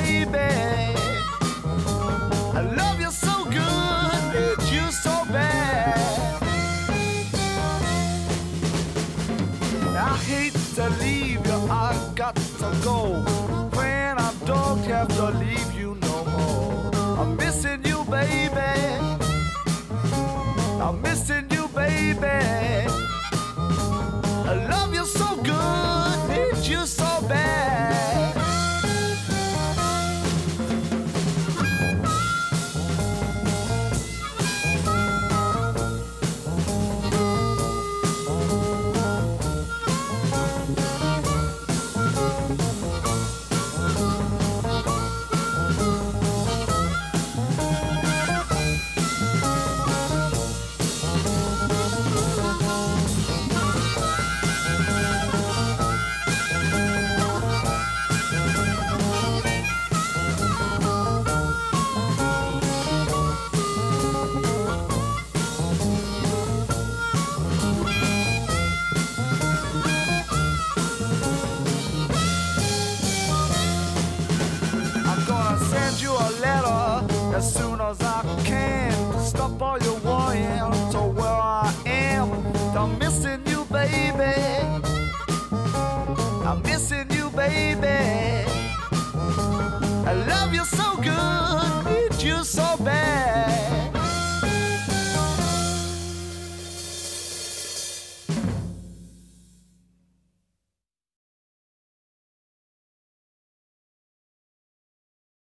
baby. I love you so good, need you so bad. I hate to leave you, I got to go. When I don't have to leave you no more. I'm missing you, baby. I'm missing you, baby. I love you so good, need you so bad. Send you a letter as soon as I can. Stop all your worrying to where I am. I'm missing you, baby. I'm missing you, baby. I love you so good, need you so bad.